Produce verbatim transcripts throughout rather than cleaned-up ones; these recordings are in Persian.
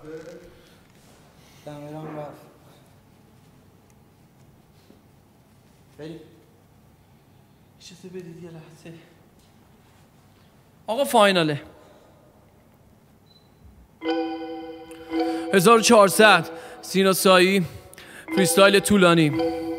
دمیران رفت بریم چیزی بدید یه لحظه. آقا فایناله هزار و چهارصد سینا سایی فریستایل طولانی.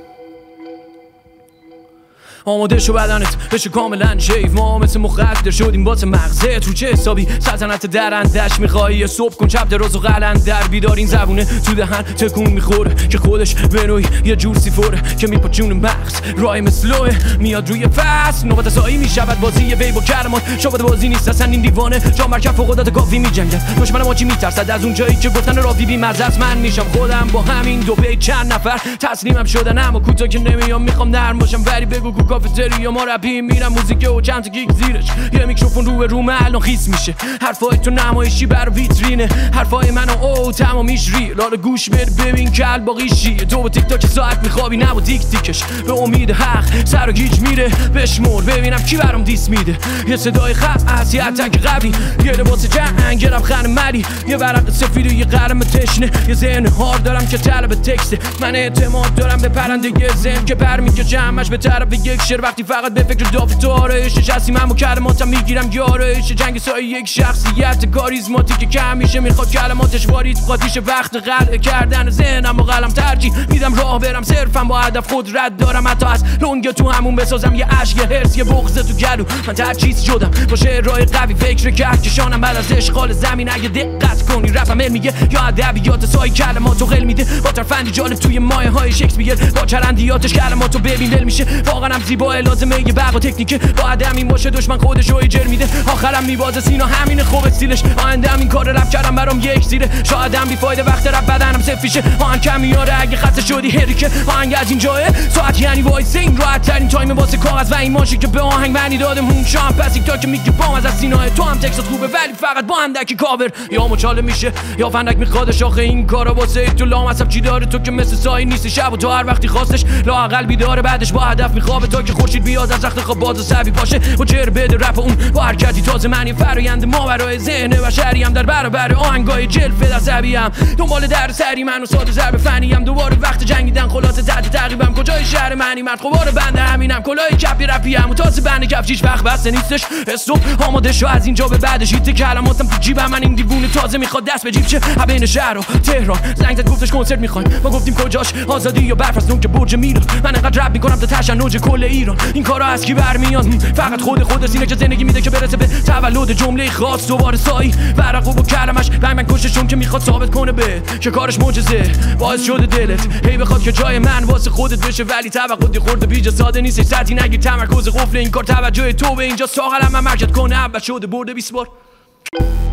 آماده شو بدنت بشه کاملا شیف، ما مثل مخدر شدیم واسه مغزت. رو چه حسابی سلطنت درندش میخوایی؟ صبح کن چپ دراز و قلندر بیدار این زبونه تو دهن تکون میخوره که خودش به نوعی یه جور سیفوره که میپاچونه مغز رای مثلوه میاد روی فصل نوبت سایی میشود بازی وی با کلمات شابد بازی نیست اصلا این دیوانه جا مرکب فوق العاده گاوی میجنگد دشمن ما چی میترسد از اون جایی که گفتن راوی بی مزه است. من میشم خودم با همین دو بیت چند نفر تسلیمم شدن اما کوتاه که نمیام میخوام نرم باشم ولی بگو کافتریا ما رپی میرم موزیک و چند تا گیگ زیرش یه میکروفون رو به رومه الان خیس میشه حرفای تو نمایشی بر ویترینه حرفای منو او تمامیش ری لال گوش بده ببین کل باقی شیه تو با تیک تاک ساعت میخوابی نه با تیک تیکش به امید حق سر و گیج میره بشمور ببینم کی برام دیس میده یه صدای خط از یه اتک قبلی یه لباس جنگ یه لبخند ملی یه ورق سفید و یه قلم تشنه یه ذهن هار دارم که طلب تکسته من اعتماد دارم به پرنده ذهن که برمیگه جمعش به طرف یک شعر وقتی فقط به فکر داف تو آرایش نشستی من با کلماتم میگیرم یارایش جنگ سایه یک شخصیت کاریزماتیک که همیشه میخواد کلماتش واریز قاطیش وقت قلع کردن ذهنم با قلم ترجیح میدم راه برم صرفم با هدف خود رد دارم حتی از لنگ تو همون بسازم یه عشق یه حرس یه بغض تو گلو من هر چیز شدم با شعرهای قوی فکر کهکشانم بعد از اشغال زمین اگه دقت کنی رپم میگه یا ادبیات سایه کلماتو قل میده با ترفندی جالب توی مایه های شکسپیر با چرندیاتش کلماتو ببین دل میشه واقعا هم زیبا لازمه یه بقا تکنیکه با آدم این باشه دشمن خودش رو ایجر میده آخرم میبازه سینا همین خوب استیلش آیندهم این کار رپ کردم برام یک زیره شایدم بی فایده وقت رپ بدنم سفیشه آهنگ کم میاره اگه خسته شدی هریکه آهنگ از این جایه ساعت یعنی وایس این راحت ترین تایم واسه کاغذ و این ماشین که به آهنگ معنی داده مون شام پس یک تا که میگه بام از سینا تو هم تکست خوبه ولی فقط با اندکی کاور یا مچاله میشه یا فندک میخوادش آخه این کارا واسه تو لامصب چی داره تو که مثل سای نیستی شب و تو هر وقتی خواستش لااقل بیداره بعدش با هدف میخوابه تا که خورشید بیاد از رخت خواب باز سبی باشه و چهر بده رپ اون با حرکتی تازه معنی فرایند ما برای ذهن بشری هم در برابر آهنگای جلفه در سبیم دنبال در سری من و ساده ضرب فنی هم دوباره وقت جنگیدن خلاصه تحت تعقیبم کجای شهر معنی مرد خوبار بنده همینم کلای کپی رپی هم و تازه بنده کفشیش وقت بسته نیستش استوب آماده شو از اینجا به بعدش هیت کلماتم تو جیبم من این دیوونه تازه میخواد دست به جیب چه بین شهر و تهران زنگ زد گفتش کنسرت میخوایم ما گفتیم کجاش آزادی یا برف از نوک برج میلاد من انقدر رپ میکنم تا تشنج کل ایران این کارا از کی برمیاد فقط خود خود سینه که زندگی میده که برسه به تولد جمله خاص دوباره سایی ورق و کلمش بنگ من کششون که میخواد ثابت کنه به که کارش معجزه باعث شده دلت هی بخواد که جای من واسه خودت بشه ولی توقعی خورده بیجا ساده نیست سطحی نگیر تمرکز قفل این کار توجه تو به اینجا ساغلم من مرجت کنه اول شده برده بیست بار